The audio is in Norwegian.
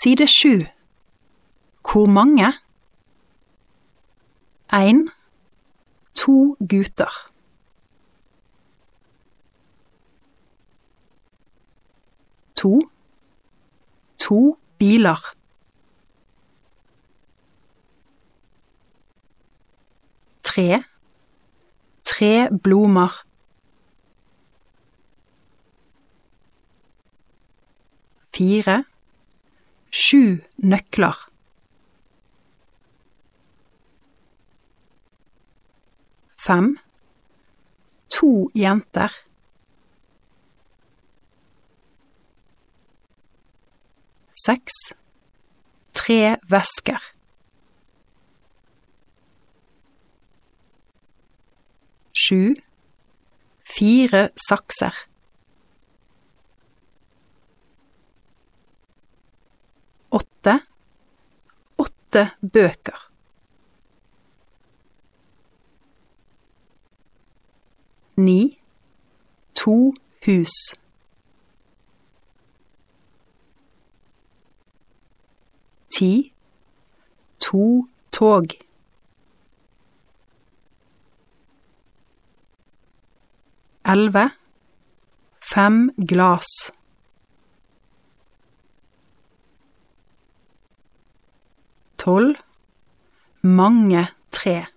Side 7. Hvor mange? 1, 2 gutter. 2, 2 biler. 3, 3 blommer. 4, 7 nøkler. 5, 2 jenter. 6, 3 vesker. 7, 4 sakser. 8, 8 bøker. 9, 2 hus. 10, 2 tog. 11, 5 glas. 12, mange tre.